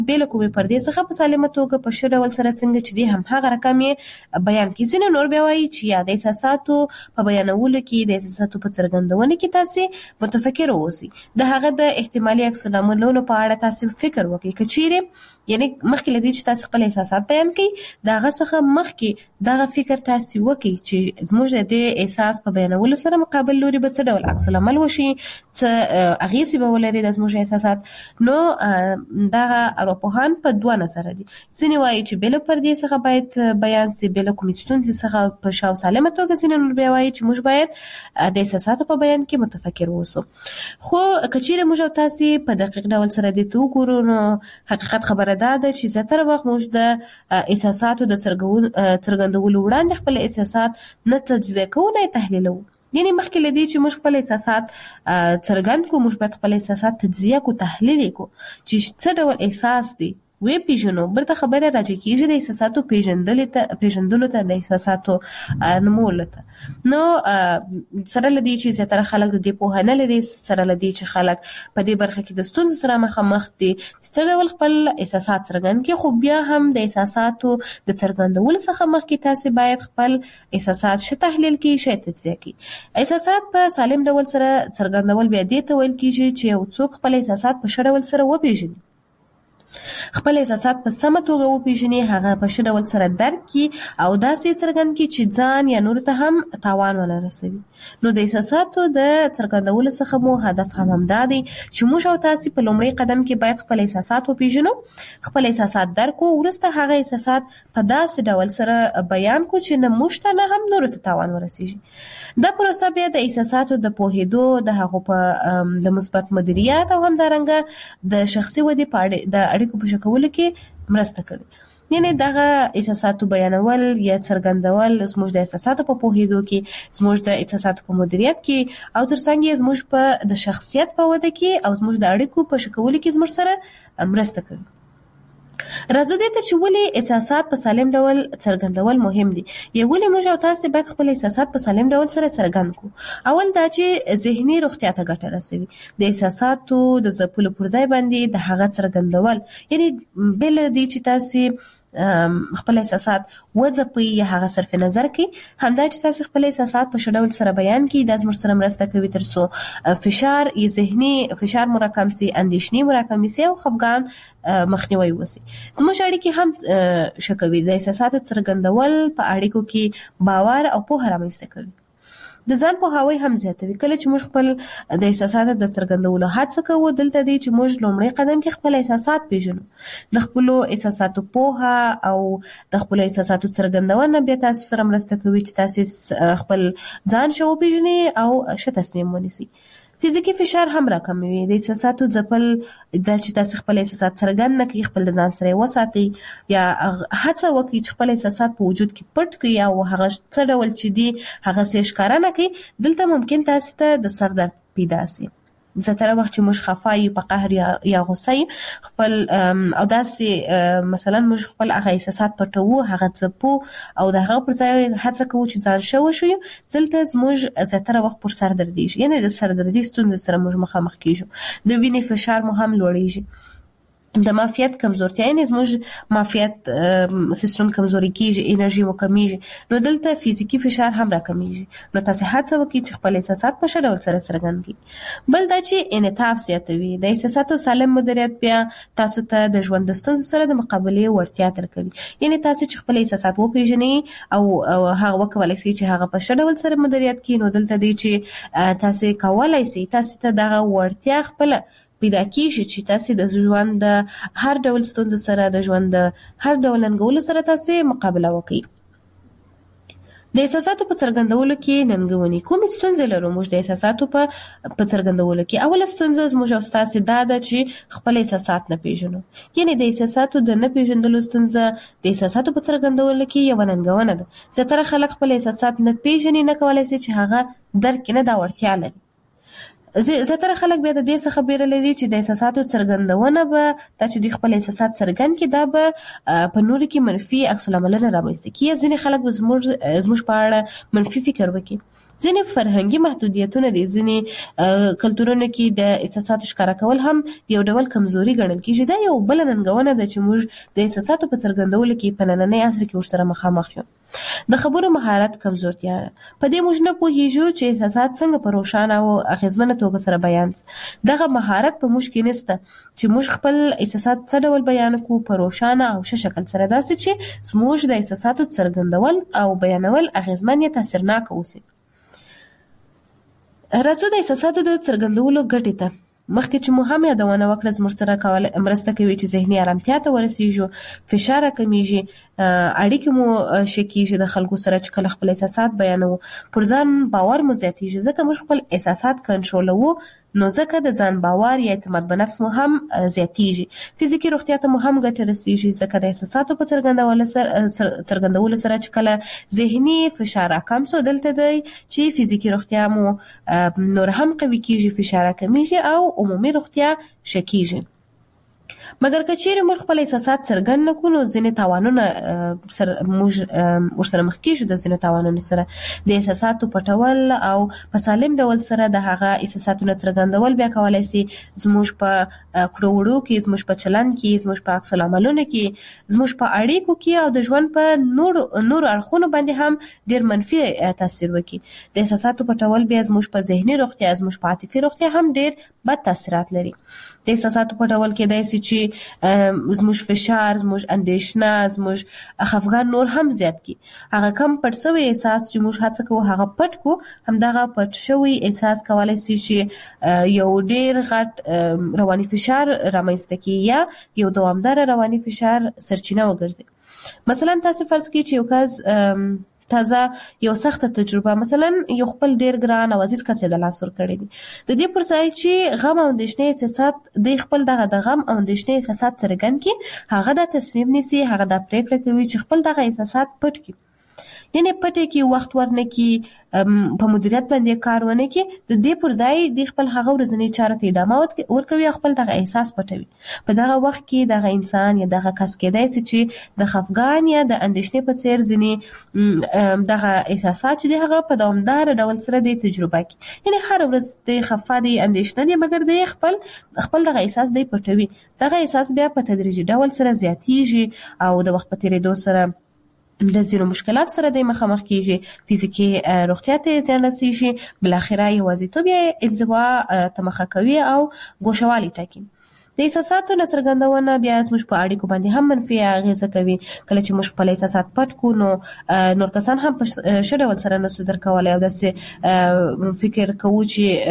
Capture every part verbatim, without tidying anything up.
بې له کومې پردې څخه په سالمه توګه په ښه ډول سره څنګه چې دی هم هغه رقم یې بیان کړي. ځینې نور بیا وایي چې یا د احساساتو په بیانولو کې، د احساساتو په څرګندونه کې تاسې متفکر اوسئ. د هغه د احتمالي عکس العملونو په اړه تاسې فکر وکړئ. که چیرې یعنی مخکې له دې چې تاسې خپل احساسات بیان کړئ، د هغه څخه مخکې دغه فکر تاسې وکړئ چې زموږ د دې احساس په بیانولو سره مقابل لوري به څه ډول عکس العمل وشي، څه اغېزې به ولري د زموږ احساسات. نو دغه ارواپوهان په دوه نظره دي. ځینې وایي چې بې له پردې څخه باید بیان سي، بې له کومې ستونزې څخه په ښه او سالمه توګه. ځینې نور بیا وایي چې موږ باید د احساساتو په بیان کې متفکر اوسو. خو که چیرې موږ او تاسې په دقیق ډول سره دې ته وګورو، نو حقیقت خبره دا ده چې زیاتره وخت موږ د احساساتو د څرګندولو وړاندې خپل احساسات نه تجزیه کوو، نه یې تحلیلوو. یعنی مخکې له دې چې موږ خپل احساسات څرګند کړو، موږ باید خپل احساسات تجزیه کړو، تحلیل یې کړو چې څه ډول احساس دی وی پیژنو. برته خبره راځي کېږي د احساساتو پیژندلو ته پیژندلو ته د احساساتو نومولو ته. نو سره له دې چې زیاتره خلک د دې پوهه نه لري، سره له دې چې خلک په دې برخه کې د ستونزو سره مخامخ دي چې څه ډول خپل احساسات څرګند کړي. خو بیا هم د احساساتو د څرګندولو څخه مخکې تاسې باید خپل احساسات ښه تحلیل کړئ، ښه تجزیه کړئ. احساسات په سالم ډول سره څرګندول بیا دې ته ویل کېږي چې یو څوک خپل احساسات په ښه ډول سره وپېژني، خپل احساسات په سمه توګه وپېژني، هغه په ښه ډول سره درک کړي او داسې څرګند کړي چې ځان یا نورو ته هم تاوان ونه رسوي. نو د احساساتو د څرګندولو څخه مو هدف هم همدا دی چې موږ او تاسې په لومړي قدم کې باید خپل احساسات وپېژنو، خپل احساسات درک کړو، وروسته هغه احساسات په داسې ډول سره بیان کړو چې نه موږ ته نه هم نورو ته تاوان ورسیږي. دا پروسه بیا د احساساتو د پوهېدو، د هغو په د مثبت مدیریت او همدارنګه د شخصي ودې په اړه د اړیکو په ښه کولو کې مرسته کوي. یعنی دغه احساساتو بیانول یا څرګندول زموږ د احساساتو په پوهېدو کې، زموږ د احساساتو په مدیریت کې او ترڅنګ یې زموږ په د شخصیت په وده کې او زموږ د اړیکو په ښه کولو کې زموږ سره مرسته کوي. راځو دې ته چې ولې احساسات په سالم ډول څرګندول مهم دي، یا ولې موږ او تاسې باید خپل احساسات په سالم ډول سره څرګند کړو. اول دا چې ذهني روغتیا ته ګټه رسوي. د احساساتو د ځپلو پر ځای باندې د هغه څرګندول، یعنی بې له دې چې تاسې خپل احساسات وځپئ یا هغه صرف نظر کړئ، همدا چې تاسې خپل احساسات په ښه ډول سره بیان کړئ، دا زموږ سره مرسته کوي تر څو فشار یا ذهني فشار مو راکم سي، اندېښنې مو راکم سي او خفګان مخنیوی وسي. زموږ اړیکې هم ښه کوي. د احساساتو څرګندول په اړیکو کې باور او پوهه رامنځته کوي. د ځان پوهاوی هم زیاتوي. کله چې موږ خپل د احساساتو د څرګندولو هڅه کوو، دلته دی چې موږ لومړی قدم کې خپل احساسات پیژنو. د خپلو احساساتو پوهه او د خپلو احساساتو څرګندونه بیا تاسو سره مرسته کوي چې تاسې خپل ځان ښه وپیژنئ او ښه تصمیم ونیسئ. فزیکي فشار هم راکموي. د احساساتو ځپل دا چې تاسې خپل احساسات څرګند نه کړئ، خپل د ځان سره یې وساتئ یا هڅه وکړئ چې خپل احساسات په وجود کې پټ کړئ او هغه څه ډول چې دي هغسې یې ښکاره نه کړئ. دلته ممکن تاسې ته د سر درد پیدا سي. زیاتره وخت چې موږ خفه یو، په قهر یا یا غوسه یو، خپل او داسې مثلا موږ خپل هغه احساسات پټوو، هغه ځپو او د هغه پر ځای هڅه کوو چې ځان ښه وښیو، دلته زموږ زیاتره وخت پر سر دردېږي. یعنې د سر دردي ستونزې سره موږ مخامخ کېږو. د وینې فشار مو هم لوړېږي. د معافیت کمزورتیا، یعنې زموږ معافیت سیستم کمزوري کېږي، انرژي مو کمیږي. نو دلته فزیکي فشار هم راکمیږي. نو تاسې هڅه وکړئ چې خپل احساسات په ښه ډول سره څرګند کړئ. بل دا چې انعطاف زیاتوي. د احساساتو سالم مدیریت بیا تاسو ته د ژوند د ستونزو سره د مقابلې وړتیا درکوي. یعنې تاسې چې خپل احساسات وپېژنئ او هغه وکولی شئ چې هغه په ښه ډول سره مدیریت کړئ، نو دلته دی چې تاسې کولی شئ، تاسې ته دغه وړتیا خپله پیدا کېږي چې تاسې د ژوند د هر ډول ستونزو سره، د ژوند د هر ډول ننګولو سره تاسې مقابله وکړئ. د احساساتو په څرګندولو کې ننګونې. کومې ستونزې لرو موږ د احساساتو په په څرګندولو کې؟ اوله ستونزه زموږ او ستاسې دا ده چې خپل احساسات نه پېژنو. یعنې د احساساتو د نه پېژندلو ستونزه د احساساتو په څرګندولو کې یوه ننګونه ده. زیاتره خلک خپل احساسات نه پېژني، نه کولی شي چې هغه درک کړي، نه دا وړتیا لري. زیاتره خلک بیا د دې څخه بیره لري چې د احساساتو څرګندونه به دا چې دوی خپل احساسات څرګند کړي، دا به په نورو کې منفي عکس العملونه رامنځته کړي. ځینې خلک به زموږ زموږ په اړه منفي فکر وکړي. ځینې فرهنګي محدودیتونه دي، ځینې کلتورونو کې د احساساتو ښکاره کول هم یو ډول کمزوري ګڼل کېږي. دا یو بله ننګونه ده چې موږ د احساساتو په څرګندولو کې په نننۍ عصر کې ورسره مخامخ یو. د خبرو مهارت کمزورتیا، په دې موږ نه پوهیږو چې احساسات څنګه په روښانه او اغیزمنه توګه سره بیان سي. دغه مهارت په موږ کې نشته چې موږ خپل احساسات څه ډول بیان کړو په روښانه او ښه شکل سره، داسې چې زموږ د احساساتو څرګندول او بیانول اغیزمن یا تاثیرناک اوسي. راځو د احساساتو د څرګندولو ګټې ته. مخکې چې مو هم یادونه وکړه، زموږ سره کول مرسته کوي چې ذهني آرامتیا ته ورسیږو، فشار کمیږي، اړیکې مو ښه کیږي د خلکو سره چې کله خپل احساسات بیانوو، پر ځان باور مو زیاتیږي ځکه موږ خپل احساسات کنټرولوو، نو ځکه د ځان باور یا اعتماد په نفس مو هم زیاتیږي. فزیکي روغتیا ته مو هم ګټه رسیږي ځکه د احساساتو په څرګندولو سره څرګندولو سره چې کله ذهني فشار کم شو، دلته دی چې فزیکي روغتیا مو نور هم قوي کیږي، فشار کمیږي او عمومي روغتیا ښه کیږي. مګر که چیرې موږ خپل احساسات څرګند نه کړو، نو ځینې تاوانونه سره موږ ورسره مخ کیږو. د ځینو تاوانونو سره د احساساتو پټول او په سالم ډول سره د هغه احساساتو څرګندول بیا کولای شي زموږ په کړو وړو کې، زموږ په چلند کې، زموږ په عکس العملونو کې، زموږ په اړیکو کې او د ژوند په نور نور اړخونو باندې هم ډیر منفي تاثیر وکړي. د احساساتو پټول بیا زموږ په ذهني روغتیا، زموږ په عاطفي روغتیا هم ډیر بد تاثیرات لري. د احساساتو پټول کېدای شي چې زموږ فشار، زموږ اندېښنه، زموږ خفګان نور هم زیات کی. هغه کم پټ شوی احساس چې موږ هڅه کوو هغه پټ کو، همدغه پټ شوی احساس کولای شي چې یو ډیر غټ رواني فشار رامنځته کړي یا یو دوامدار رواني فشار سرچینه وګرځي. مثلا تاسو فرض کړئ چې یو کس تازه یو سخته تجربه، مثلا یو خپل ډیر ګران او عزیز کس د لاس ور کړی دي، د دې پر ځای چې غم او اندېښنې احساسات د خپل دغه د غم او اندېښنې احساسات څرګند کړي، هغه د تصمیم نیسي، هغه د پریکړه کوي چې خپل دغه احساسات پټ کړي، یعنی پټ کې وخت ورنه کې، په مدیریت باندې کار ونه کې، د دې پر ځای د خپل هغه ورځنی چارو ته ادامه ورکوي او خپل دغه احساس پټوي. په دغه وخت کې دغه انسان یا دغه کس کېدای شي چې د خفګان یا د اندېښنې په څیر ځینې دغه احساسات چې هغه په دوامدار ډول سره د تجربه کوي، یعنی هر ورځ د خفه دي، اندېښنه دي، مګر د خپل خپل دغه احساس دی پټوي. دغه احساس بیا په تدریجي ډول سره زیاتیږي او د وخت په تیریدو سره د ځینو مشکلات سره د مخامخ کیږي، فزیکي روغتیا ته زیان رسیږي، بل اخره یوازیتوب یا انزوا ته مخه کوي او ګوښوالي ټاکي. د احساساتو څرګندونه بیا زموږ په اړیکو باندې هم منفي اغیزه کوي. کله چې موږ خپل احساسات پټ کړو، نو نور کسان هم په ښه ډول سره نسو درک کولای او داسې فکر کوو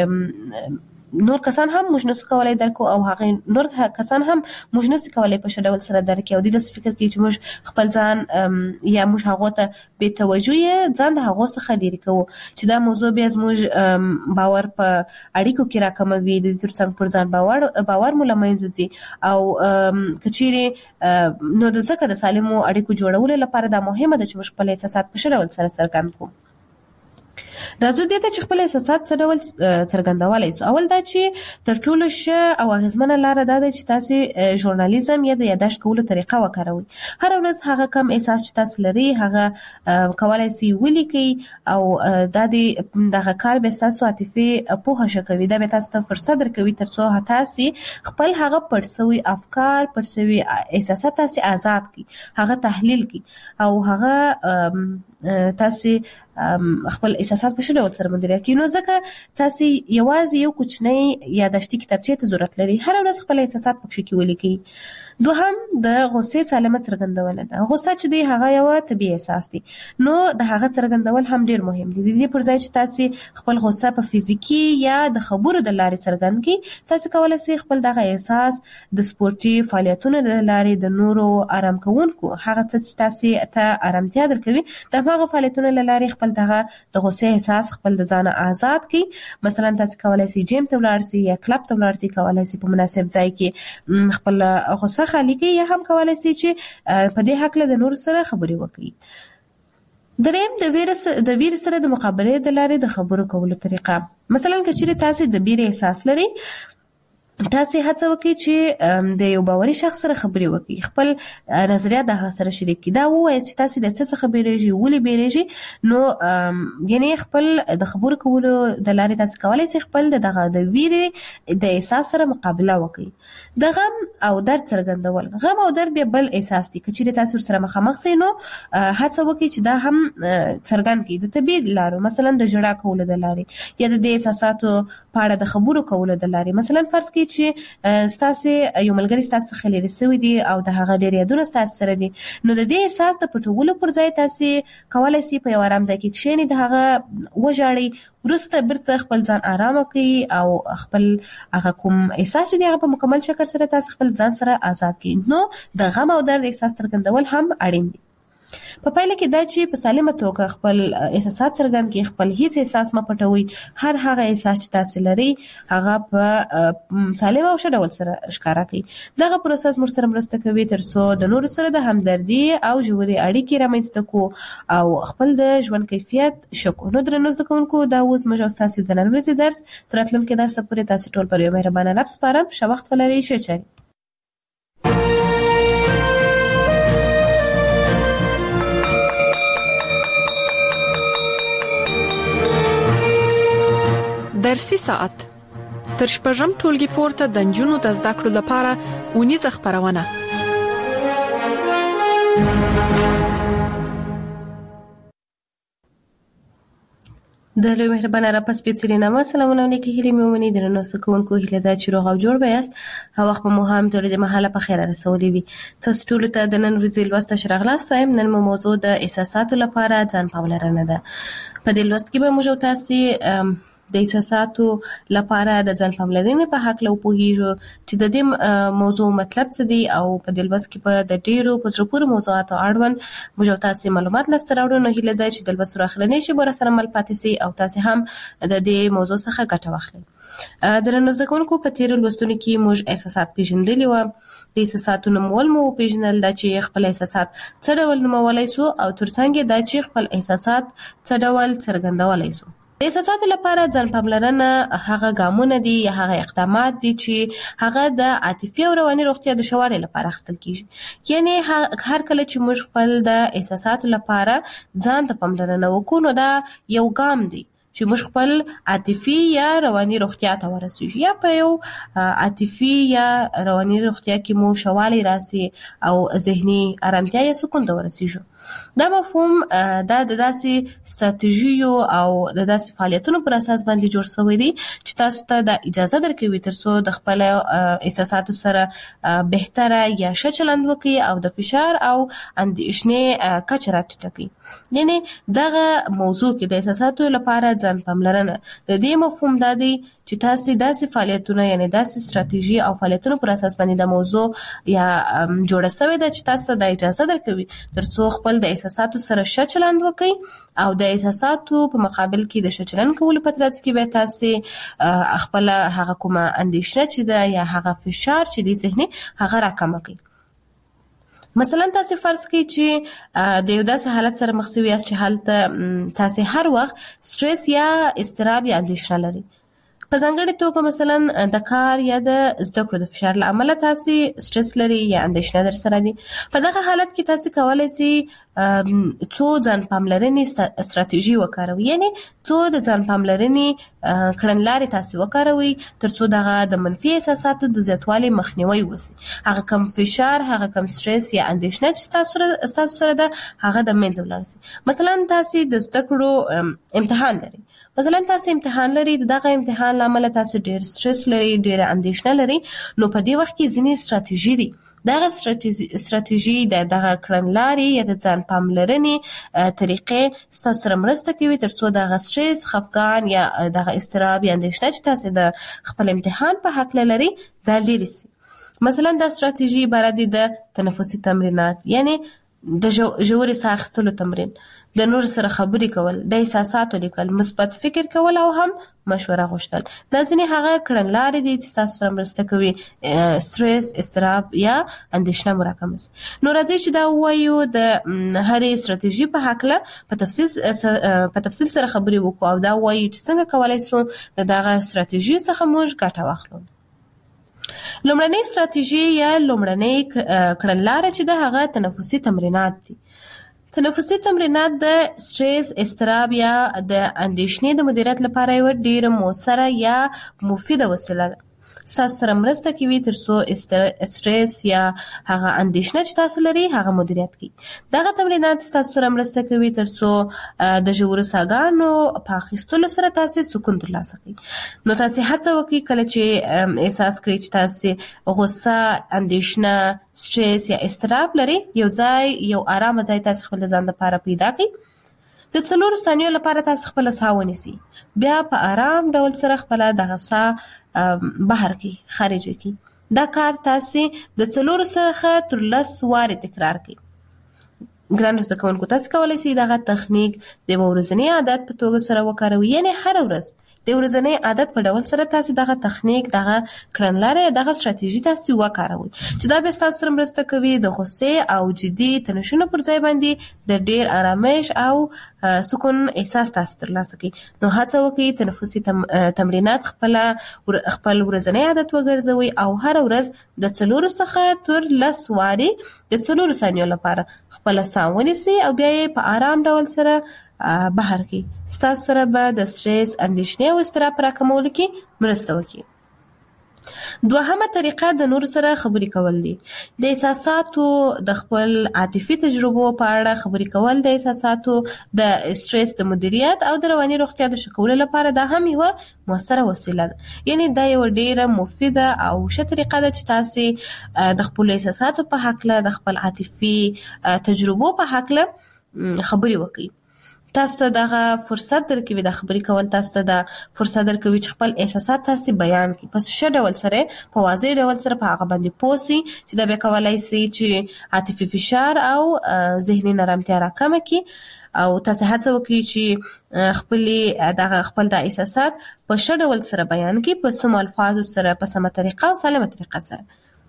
چې نور کسان هم موږ نسو کولای درکو او هغه نور کسان هم موږ نسو کولای په ښه ډول سره درک او د دې فکر کوي چې موږ خپل ځان یا موږ هغه ته بې توجهي ځان د هغه څخه لري کوو، چې دا موضوع بیا زموږ باور په اړیکو کې راکموي، د دې ترڅنګ پر ځان باور باور مو له منځه ځي او کچېرې نو د ځکه د سالمو اړیکو جوړولو لپاره دا مهمه ده چې موږ خپل احساسات په ښه ډول سره څرګند کړو. راځو دې ته چې خپل احساسات څه ډول څرګندولی سو. اول دا چې تر ټولو ښه او اغېزمنه لاره دا ده چې تاسې ژورنالیزم یا د یاداشت کولو طریقه وکاروئ. هره ورځ هغه کم احساس چې تاسو لرئ هغه کولی سئ ولیکئ او دا د دغه کار به ستاسو عاطفي پوهه ښه کوي. دا به تاسو ته فرصت درکوي تر څو تاسې خپل هغه پټ سوي افکار، پټ سوي احساسات تاسې آزاد کړئ، هغه تحلیل کړئ او هغه تاسې خپل احساسات په ښه ډول سره مدیریت کړئ. نو ځکه تاسې یوازې یو کوچنی یاداشتي کتابچې ته ضرورت لري. هره ورځ خپل احساسات پکښې کې ولیکئ. دوهم د غصې سالمه څرګندونه ده. غصه چې دی هغه یو طبیعي احساس دی، نو د هغه څرګندول هم ډیر مهم دي. د دې پر ځای چې تاسې خپل غصه په فزیکي یا د خبرو د لارې څرګند کړئ، تاسې کولی شئ خپل دغه احساس د سپورتي فعالیتونو د لارې د نورو آرام کوونکو هغه څه چې تاسې ته آرامتیا درکوي، د هغه فعالیتونو له لارې خپل دغه د غصې احساس خپل د ځانه آزاد کړئ. مثلا تاسې کولی شئ جیم ته ولاړ شئ یا کلب ته ولاړ شئ، کولی شئ په مناسب ځای کې خپل غصه خالی کړئ، یا هم کولی شئ چې په دې هکله د نورو سره خبرې وکړئ. دریم د ویرې د ویرې سره د مقابلې د لارې د خبرو کولو طریقه. مثلا که چیرې تاسې د ویرې احساس لرئ، تاسې هڅه وکړئ چې د یو باوري شخص سره خبرې وکړئ، خپل نظریات د هغه سره شریک کړئ، دا ووایئ چې تاسې د څه څخه بیریږئ، ولې بیریږئ. نو یعنې خپل د خبرو کولو د لارې تاسې کولی شئ خپل د دغه د ویرې د احساس سره مقابله وکړئ. د غم او درد څرګندول، غم او درد بیا بل احساس دی، که چیرې تاسې ورسره مخامخ شئ نو هڅه وکړئ چې دا هم څرګند کړئ د طبیعي لارو، مثلا د ژړا کولو د لارې یا د دې احساساتو په اړه د خبرو کولو د لارې. مثلا فرض کړئ چې ستاسې یو ملګری ستاسې څخه لرې شوی دی او د هغه ډېر یادونه ستاسې سره دي، نو د دې احساس د پټولو پر ځای تاسې کولی شئ په یو ارام ځای کې کښېنئ، د هغه وژاړئ، وروسته بیرته خپل ځان ارامه کړئ او خپل هغه کوم احساس چې دی هغه په مکمل شکل سره تاسې خپل ځان سره آزاد کړئ. نو د غم او درد احساس څرګندول هم اړین دي. په پایله کې دا چې په سالمه توګه خپل احساسات څرګند کړئ، خپل هیڅ احساس مه پټوئ، هر هغه احساس چې تاسې لرئ هغه په سالم او ښه ډول سره ښکاره کړئ. دغه پروسس موږ سره مرسته کوي تر څو د نورو سره د همدردي او ژورې اړیکې رامنځته کړو او خپل د ژوند کیفیت ښه کړو. نو درنو زده کوونکو، دا اوس موږ او ستاسې د نن ورځې درس تر راتلونکي درسه پورې تاسې ټول پر یو مهربانه رب سپارم. ښه وخت ولرئ، ښه چارې. درسي ساعت تر شپږم ټولګي پورته د نجونو د زده کړو لپاره اونیزه خپرونه. د لوی مهربانه را پس پیڅلې نامه سلامونه علیکم هیله مې ومني درنو سکونکو هیله دا چې روغ او جوړ بیاست او وخت په مو هم تر دې مهاله په خیر رسولې وي. تاسو ټول ته د نن ورځې لوست شرغلاست وایم. نن مو موضوع د احساساتو لپاره ځان پاملرنه ده. په دې لوست کې به موږ تاسو د احساساتو لپاره د ځان پاملرنې په حق له پوهیږو چې د دې موضوع مطلب څه دی او په دې لوست کې په د ډیرو په زړه پورې موضوعاتو اړوند موږ تاسو معلومات لاسته راوړو. نو هیله ده چې د لوست راخلنې شي بر سره مل پاتې سي او تاسو هم د دې موضوع څخه ګټه واخلئ. درنو زده کوونکو، په تیر لوستونو کې موږ احساسات پیژندلي و. د احساساتو نومول مو پیژنل دا چې خپل احساسات څه ډول نومولای سو او ترڅنګ دا چې خپل احساسات څه ډول څرګندولای سو. د احساساتو لپاره ځان پاملرنه هغه ګامونه دي یا هغه اقدامات دي چې هغه د عاطفي او رواني روغتیا د شوارې لپاره اخیستل کیږي. یعنی هر کله چې موږ خپل د احساساتو لپاره ځان ته پاملرنه وکړو نو دا یو ګام دی چې موږ خپل عاطفي یا رواني روغتیا ته ورسیږو، یا په یو عاطفي یا رواني روغتیا کې مو شوالی راسي او ذهني آرامتیا یا سکون ته ورسیږو. دا مفهوم دا د داسې ستراتیژیو او د داسې فعالیتونو پر اساس باندې جوړ شوی دی چې تاسو ته د اجازه درکوي تر څو د خپل احساساتو سره بهتره یا ښه چلند وکړي او د فشار او اندېښنې کچه راټیټه کړي. یعنی دغه موضوع کې د احساساتو لپاره ځان پاملرنه د دې مفهوم دا دی چې تاسو داسې فعالیتونه یعنی داسې ستراتیژي او فعالیتونو پر اساس باندې د موضوع یا جوړه شوی ده چې تاسو د اجازه درکوي تر څو خپل د احساساتو سره ښه چلند وکړي او د احساساتو په مقابل کې د ښه چلند کولو په ترڅ کې به تاسو خپل هغه کومه اندېښنه چې ده یا هغه فشار چې دی ذهني هغه راکمه کړئ. مثلا تاسو فرض کړئ چې د یو داسې حالت سره مخ شوي یاست چې هلته تاسو هر وخت سټرس یا اضطراب یا اندېښنه لرئ. په ځانګړې توګه مثلا د کار یا د زده کړو د فشار له امله تاسو سټرس لري یا اندېښنه در سره دي. په دغه حالت کې تاسو کولی شئ څو ځان پاملرنې ستراتیژي وکاروئ، یعنی څو د ځان پاملرنې کړنلارې تاسو وکاروئ تر څو دغه د منفي احساساتو د زیاتوالي مخنیوي وشي. هغه کم فشار، هغه کم سټرس یا اندېښنه چې تاسو تاسو سره ده هغه د منځه ولاړ شي. مثلا تاسو د زده کړو امتحان لرئ، مثلا تاسو امتحان لري، دغه امتحان لامل تاسو ډیر سټرس لري، ډیر اندېښنه لري، نو په دې وخت کې ځینې ستراتیژي دي. دغه ستراتیژي د دغه کړنلارې یا د ځان پاملرنې طریقې ستاسو سره مرسته کوي تر څو دغه سټرس، خفګان یا دغه اضطراب یا اندېښنه چې تاسو د خپل امتحان په حق لري دا لري سي. مثلا دا ستراتیژي عبارت دي د تنفسي تمرینات، یعنی د ژورې ساه اخیستلو تمرین، د نور سره خبرې کول، د احساساتو لیکل، مثبت فکر کول او هم مشوره غوښتل. دا ځینې هغه کړنلارې دي چې تاسو سره مرسته کوي سټرس، اضطراب یا اندېښنه مو راکمه شي. نو راځئ چې دا ووایو د هرې ستراتیژي په هکله په تفصیل په تفصیل سره خبرې وکړو او دا ووایو چې څنګه کولی شو د دغه ستراتیژیو څخه موږ ګټه واخلو. لومړنۍ ستراتیژي یا لومړنۍ کړنلاره چې د هغه تنفسي تمرینات دي. تنفسي تمرینات د سټریس، اضطراب یا د اندېښنې د مدیریت لپاره یو ډېر مؤثره یا مفیده وسیله ده. ستاسو سره مرسته کوي تر څو سټریس یا هغه اندېښنه چې تاسو لري هغه مدیریت کړئ. دغه تمرینات ستاسو سره مرسته کوي تر څو د ژورو ساګانو په اخیستلو سره تاسو سکون ترلاسه کړئ. نو تاسو هڅه وکړئ کله چې احساس کړئ چې تاسو غوسه، اندېښنه، سټریس یا اضطراب لري، یو ځای یو آرامه ځای تاسو خپل ځان لپاره پیدا کړئ. د څلورو ثانیو لپاره تاسو خپل ساه ونیسئ. بیا په آرام ډول سره خپل دغه ساه بهر کی خارج کی. دا کار تاسو د څلورو څخه تر لس واره تکرار کړئ. ګرانو زده کوونکو، تاسو کولی شئ دغه تخنیک د ورځني عادت په توګه سره وکاروئ، یعنی هر ورځ د ورځني عادت په ډول سره تاسو دغه تخنیک، دغه کړنلاره، دغه ستراتیژي تاسو وکاروئ چې دا به تاسو سره مرسته کوي د غوسې او جدي تنشونو پر ځای باندې د ډېر آرامش او سکون احساس تاسو ترلاسه کړئ. نو هڅه وکړئ تنفسي تم، تمرینات خپل خپل ورځنی عادت وګرځوئ او هر ورځ د څلورو څخه تر لس وارې د څلورو ثانیو لپاره خپل ساه ونیسئ او بیا یې په آرام ډول سره بهر کی. ستاسو سره به د سټریس، اندېښنې او اضطراب په راکمولو کې مرسته وکړي. دوهمه طریقه د نور سره خبرې کول دي. د احساساتو د خپل عاطفي تجربو په اړه خبرې کول د احساساتو د سټریس د مدیریت او د رواني روغتیا د ښه کولو لپاره دا هم یو موثره وسیله ده. یعنی دا یو ډیره مفیده او ښه طریقه ده چې تاسو د خپل احساساتو په هکله، د خپل عاطفي تجربو په هکله خبرې وکړئ. تاسو ته دغه فرصت درکوي، د خبرې کول تاسو ته د فرصت درکوي چې خپل احساسات تاسو بیان کړئ په ښه ډول سره، په واضح ډول سره په هغه باندې پوه شئ چې دا به کولای شي چې عاطفي فشار او ذهني نرمتیا راکمه کړي او تاسو هڅه وکړئ چې خپل دغه خپل د احساسات په ښه ډول سره بیان کړئ، په سمو الفاظو سره، په سمه طریقه او سالمه طریقه سره.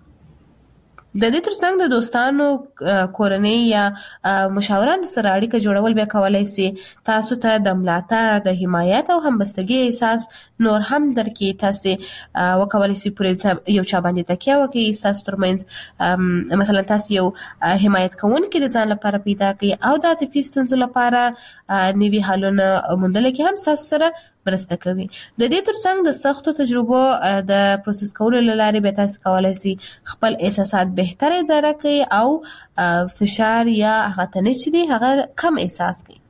د دې ترڅنګ د دوستانو، کورنۍ یا مشاورانو سره اړیکه جوړول بیا کولای شي تاسو ته د ملاتړ، د حمایت او همبستګۍ احساس نور هم درکړي. تاسو وکولای شئ پر یو چا باندې تکیه وکړئ، تاسو ترمنځ مثلا تاسو یو حمایت کوونکی د ځان لپاره پیدا کړئ او د عاطفي ستونزو لپاره نوي حلونه موندل کې هم تاسو سره مرسته کوي. د دې ترڅنګ د سختو تجربو د پروسس کولو لپاره به تاسو کولای شئ خپل احساسات بهتر اداره کړئ او فشار یا هغه تنش دي هغه کم احساس کړئ.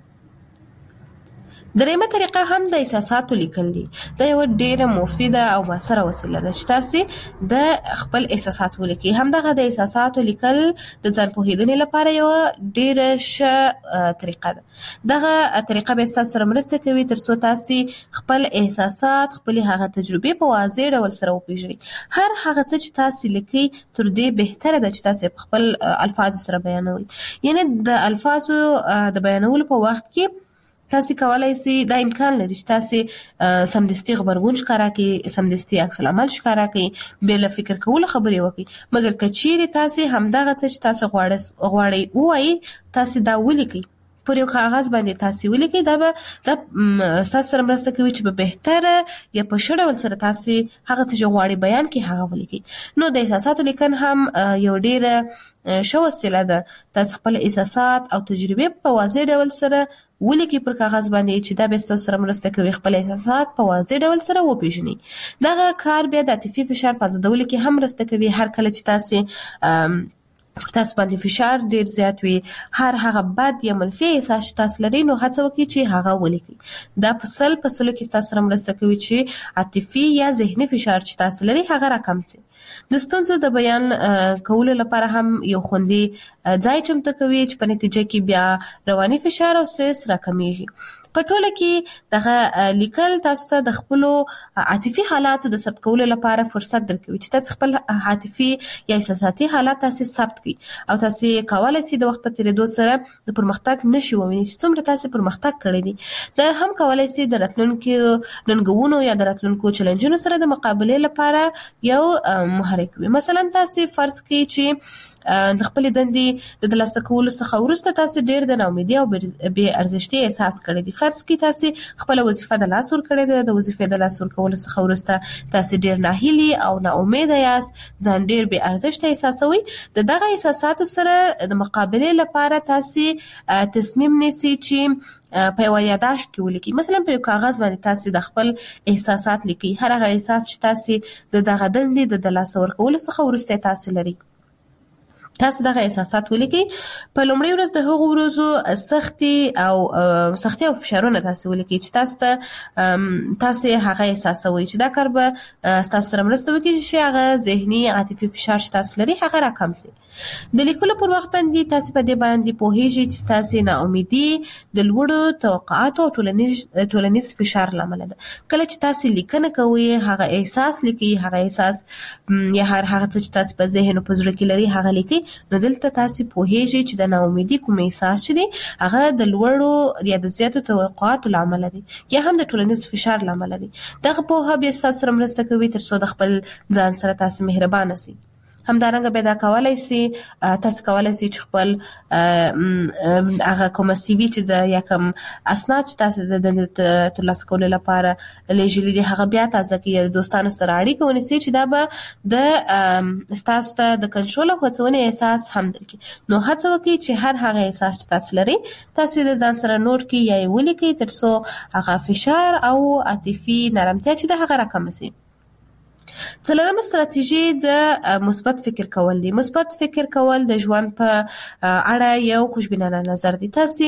درېمه طریقه هم د احساساتو لیکل دي. دا یو ډیره مفیده او موثره وسیله ده چې تاسو د خپل احساسات ولیکئ. همدغه د احساساتو لیکل د ځان پوهېدنې لپاره یو ډیره ښه طریقه ده. دغه طریقه به تاسو سره مرسته کوي تر څو تاسو خپل احساسات، خپل هغه تجربې په واضح ډول سره وپېژنئ. هر هغه څه چې تاسو لیکئ تر دې بهتره ده چې تاسو خپل الفاظو سره بیانوئ. یعنی د الفاظو د بیانولو په وخت کې تاسو کولای شئ، دا امکان لري چې تاسو سمدستي غبرګون ښکاره کړئ، سمدستي عکس العمل ښکاره کړئ، بې له فکر کولو خبرې وکړئ. مګر که چیرې تاسو همدغه څه چې تاسو غواړئ ووایئ تاسو دا ولیکئ، پر یو کاغذ باندې تاسو ولیکئ، دا به دا تاسو سره مرسته کوي چې په بهتره یا په ښه ډول سره تاسو هغه څه چې غواړئ بیان کړئ هغه ولیکئ. نو د احساساتو لیکن هم یو ډیره ښه وسیله ده. تاسو خپل احساسات او تجربې په واضح ډول سره ولیکئ پر کاغذ باندې چې دا به تاسو سره مرسته کوي خپل احساسات په واضح ډول سره وپېژنئ. دغه کار بیا د عاطفي فشار په ازادولو کې هم مرسته کوي. هر کله چې تاسو پر تاسو باندې فشار ډیر زیات وي، هر هغه بد یا منفي احساس چې تاسو لرئ، نو هڅه وکړئ چې هغه ولیکئ. دا په سل په سلو کې تاسو سره مرسته کوي چې عاطفي یا ذهني فشار چې تاسو لرئ هغه راکم شي. د ستونزو د بیان کولو لپاره هم یو خوندي ځای چمتو کوي چې په نتیجه کې بیا رواني فشار او سټرس راکمیږي. په ټوله کې دغه لیکل تاسو ته د خپل عاطفي حالاتو د ثبت کولو لپاره فرصت درکوي چې تاسو خپل عاطفي یا احساساتي حالات تاسو ثبت کړئ او تاسو کولای شئ د وخت په تیریدو سره د پرمختګ نشي ووینئ چې څومره تاسو پرمختګ کړی دی. دا هم کولای شئ د راتلونکو ننګونو یا د راتلونکو چیلنجونو سره د مقابله لپاره یو محرک وي. مثلا تاسو فرض کړئ چې د خپل دندې د ترلاسه کولو څخه وروسته تاسو ډیر د ناامیدۍ او بې ارزښتۍ احساس کړی دی. فرض کړئ تاسو خپل وظیفه د لاس ور کړې ده، د وظیفې د لاس ور کولو څخه وروسته تاسو ډیر ناهیلي او ناامید یاست، ځان ډیر بې ارزښت احساسوي. د دغه احساساتو سره د مقابله لپاره تاسو تصمیم نیسئ چې په یو یاداشت کې ولیکئ. مثلا په کاغذ باندې تاسو د خپل احساسات لیکئ، هر هغه احساس چې تاسو د دغه دندې د ترلاسه ورکولو څخه وروسته تاسو لري. تاسو دغه احساسات ولیکئ. په لومړي ورځ د هغو ورځو سختي او سختي او فشارونه تاسو ولیکئ چې تاسو ته تاسو هغه احساسوي چې دا کار به تاسو سره مرسته وکړي چې هغه ذهني عاطفي فشار چې تاسو لري هغه راکم شي. د لیکلو پر وخت باندې تاسو په دې باندې پوهیږئ چې تاسو ناامیدي د لوړو توقعاتو او ټولنیز ټولنیز فشار لامل ده. کله چې تاسو لیکنه کوئ هغه احساس لیکئ، هغه احساس یا هر هغه څه چې تاسو په ذهن او په زړه کې لري هغه لیکئ. نو دلته تاسو پوهیږئ چې د ناامیدي کوم احساس چې دی هغه د لوړو یا د زیاتو توقعاتو لامل دی یا هم د ټولنیز فشار لامل دی. دغه پوهه به تاسو سره مرسته کوي تر څو د خپل ځان سره تاسو مهربانه شئ. همدارنګه به دا کولای شي تاسو کولای شئ چې خپل هغه کوم سی وی چې د یا کوم اسناد چې تاسو د دندې ترلاسه کولو لپاره لیږلي دي هغه بیا تازه کړئ، د دوستانو سره اړیکه ونیسئ چې دا به د ستاسو ته د کنټرول او هڅونې احساس هم درکړي. نو هڅه وکړئ چې هر هغه احساس چې تاسو لري تاسو د ځان سره نوٹ کړئ یا یې ولیکئ تر څو هغه فشار او عاطفي نرمتیا چې د هغه راکم شي. څلورمه ستراتیژي د مثبت فکر کول دی. مثبت فکر کول د ژوند په اړه یو خوشبینانه نظر دی. تاسو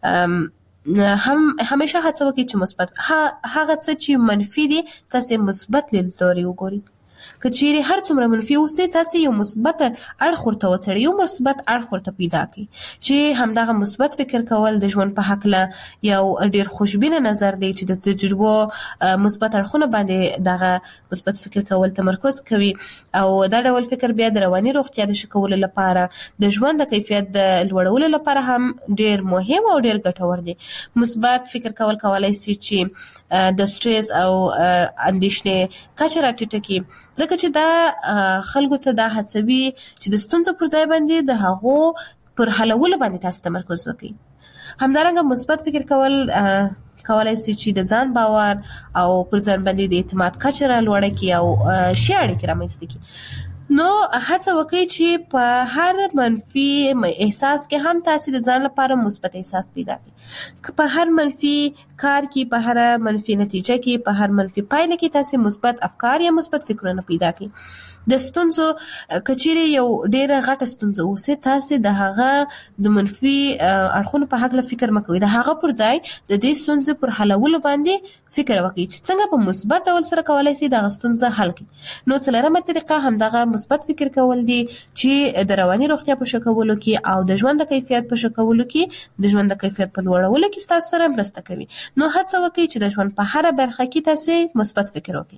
هم همیشه هڅه وکړئ چې مثبت هغه څه چې منفي دي تاسو مثبت لیدلوري وګورئ. که چیرې هر څومره منفي اوسئ تاسو یو مثبت اړخ ورته وڅېړئ، یو مثبت اړخ ورته پیدا کړئ چې همدغه مثبت فکر کول د ژوند په هکله یو ډېر خوشبینه نظر دی چې د تجربو مثبت اړخونه باندې دغه مثبت فکر کول تمرکز کوي او دا ډول فکر بیا د رواني روغتیا د ښه کولو لپاره د ژوند د کیفیت د لوړولو لپاره هم ډېر مهم او ډېر ګټور دی. مثبت فکر کول کولای شي چې د سټرس او اندېښنې کچه راټیټه کړي، ځکه چې دا خلکو ته دا هڅوي چې د ستونزو پر ځای باندې د هغو پر حلولو باندې تاسو تمرکز وکړئ. همدارنګه مثبت فکر کول کولای شي چې د ځان باور او پر ځان باندې د اعتماد کچه لوړه کړي او ښې اړیکې رامنځته کړي. نو هڅه وکړئ چې په هر منفي احساس کې هم تاسو د ځان لپاره مثبت احساس پیدا کړئ. په هر منفي کار کې، په هر منفي نتیجه کې، په هر منفي پایله کې تاسو مثبت افکار یا مثبت فکرونه پیدا کړئ. د ستونزو کچېرې یو ډېره غټه ستونزه اوسي تاسو د هغه د منفي اړخونو په هکله فکر مه کوئ، د هغه پر ځای د دې ستونزې پر حلولو باندې فکر وکړئ چې څنګه په مثبت ډول سره کولای شئ دغه ستونزه حل کړئ. نو څلورمه طریقه همدغه مثبت فکر کول دي چې د رواني روغتیا په ښه کولو کې او د ژوند د کیفیت په ښه کولو کې د ژوند د کیفیت په لوړولو کې ستاسو سره مرسته کوي. نو هڅه وکړئ چې د ژوند په هره برخه کې تاسو مثبت فکر وکړئ.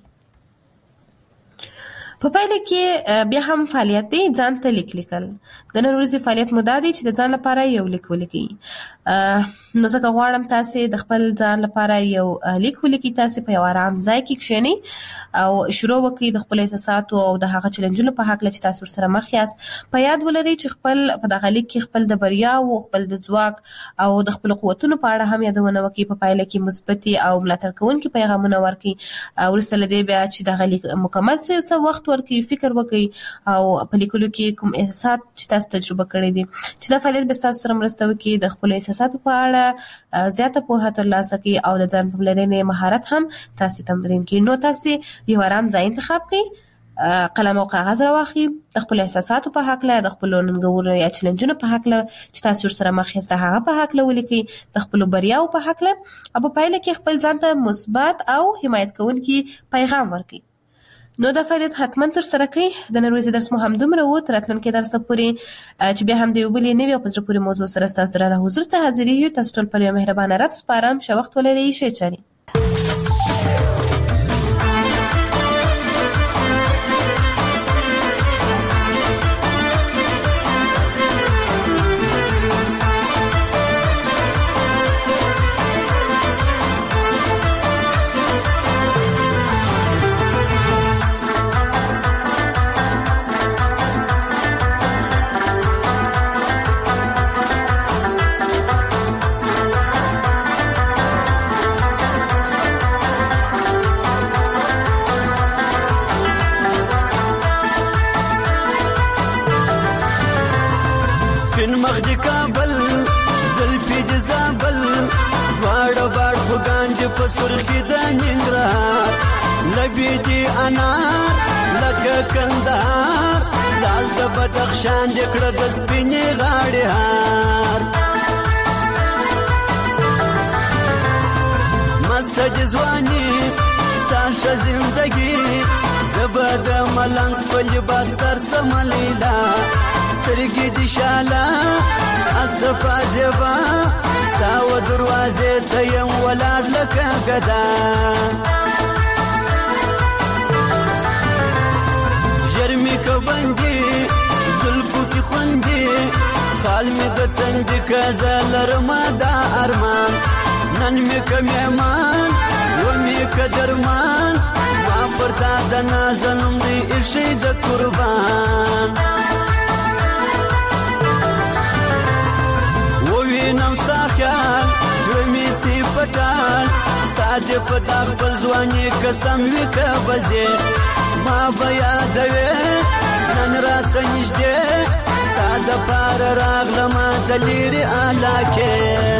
په پایله کې بیا هم فعالیت دی ځان ته لیک لیکل. د نن ورځې فعالیت مو دا دی چې د ځان لپاره یو لیک ولیکئ. نو ځکه غواړم تاسو د خپل ځان لپاره یو لیک ولیکئ. تاسو په یو آرام ځای کې کښېنئ او شروع وکړئ د خپل احساساتو او د هغه چیلنجونو په هکله چې تاسو ورسره مخ یاست. په یاد ولرئ چې خپل په دغه لیک کې خپل د بریاوو، خپل د ځواک او د خپلو قوتونو په اړه هم یادونه وکړئ. په پایله کې مثبتې او ملاتړ کوونکي پیغامونه ورکړئ. وروسته له دې بیا چې دغه لیک مکمل شي یو څه وخت ورکړئ، فکر وکړئ او په لیکلو کې کوم احساسات چې تاسو تجربه کړی دي چې دا فعالیت به تاسو سره مرسته وکړي د خپل احساساتو په اړه زیاته پوهه ترلاسه کړئ او د ځان پاملرنې مهارت هم تاسو تمرین کړئ. نو تاسو یو آرام ځای انتخاب کړئ، قلم او کاغذ راواخلئ، د خپل احساساتو په هکله، د خپل ننګونو یا چیلنجونو په هکله چې تاسو سره مخ یاست هغه په هکله ولیکئ، د خپل بریاو په هکله او په پایله کې خپل ځان ته مثبت او حمایت کوونکی پیغام ورکړئ. نو دا فعالیت حتما تر سره کړئ. د نن ورځې درس مو همدومره و. تر راتلونکي درسه پورې چې بیا هم د یو بلې نوې او په زړه پورې موضوع سره ستاسو درانه حضور ته حاضرېږو. تاسو ټول پر یو مهربانه رب سپارم. ښه وخت ولرئ. ښې چارې. مخ د کابل زلفې د زابل واړه باړ خوګان د په سرخي د ننګرهار لبې د انار لکه کندهار لال د بدخشان د کړه د سپینې غاړې هار مسته د ځواني ستا ښه زندګي زه به د ملنګ په لباس ترسم لیلا سترګې د شاله اصفا زیبا ستا و دروازې ته یم ولاړ لکه ګدا ژر مې که بندي زلفو کې خوندي خال مې د تندي که زه لرمه دا ارمان نن مې که مهمان و مې که درمان ما پر تا د نازنم دی ایښی د قربان ووینم ستا خیال زړه مې سي پټان ستا دې په دا خپل ځواني قسم وي که بځې ما به یادوې نن راسه نږدې ستا دپاره راغلمه د لرې علاقې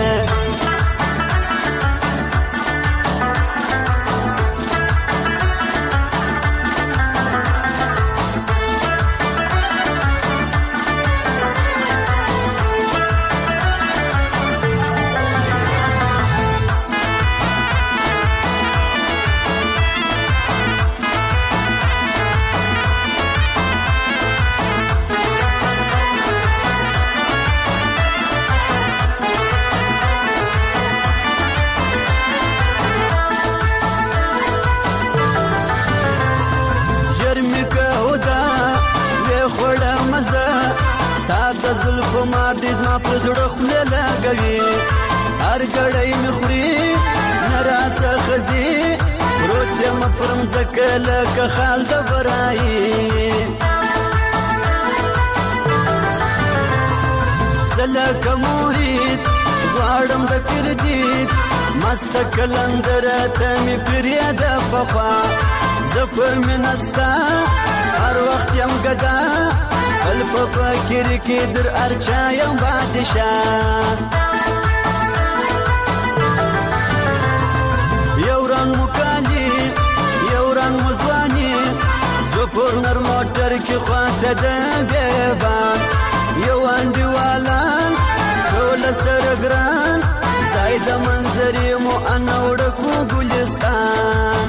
زلفو مار دې زما پر زړه خوله لګوي هر ګړی مې خوري نه راڅخه ځي پروت یم پر مځکه لکه خال د برایي زه لکه مرید غواړم د پیر دید مسته کلندره ته مې پرېږده پخوا زه پر مینه ستا هر وخت یم ګدا بل په فکر کې در ارچا یم بادشاه یو رنګ مو کالي یو رنګ مو ځواني زه پر نر موټر کې خواته د بیبان یو انډیوالان ټوله سره ګران ځای د منظرې مو انوړکو ګلستان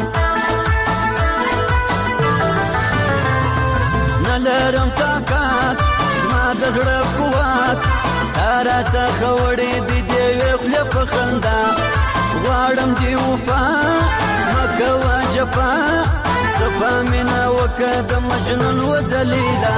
لرم طاقت زما د زړه قوت تا راڅخه وړې دي د یوې خولې په خندا غواړم دې وفا مه کوه جفا صفا مینه وکړه د مجنون و ذلیلا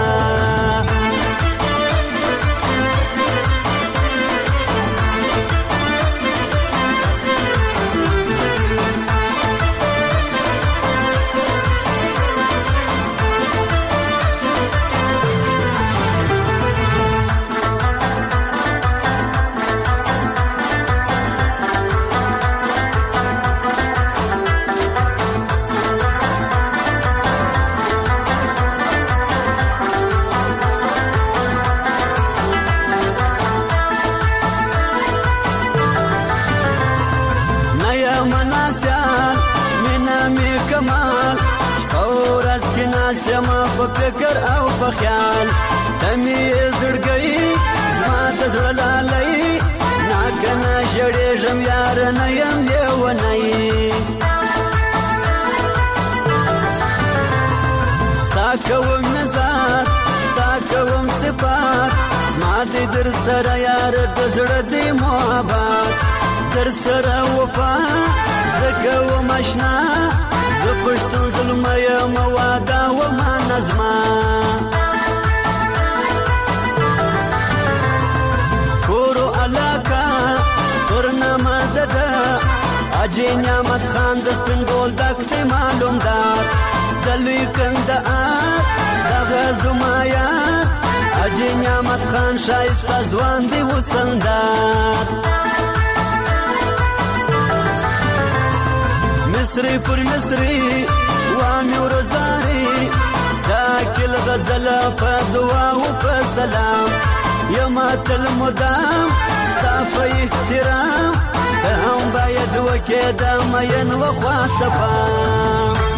په فکر او په خیال تمې زړګي زما د زړه لالۍ ناکنه ژړېږم یار نه یم لیونی ستا کوم نظر ستا کوم صفات زما دې در سره یار د زړه دې محبت در سره وفا زه کوم اشنا زه پښتون ظلمه یم واده وما نظمه کورو علاقه ترنامه دده اجي نعمت خان د سپین ګول دښتې معلوم ده د لوی کندهار دغه زما یاد اجي نعمت خان ښایسته ځوان دی وسندار مصری پر مصری وامي ورزاري دا کل غزل په دعا او په سلام یما تل مدام ستا په احترام ته هم باید وکې د مین و خواته پام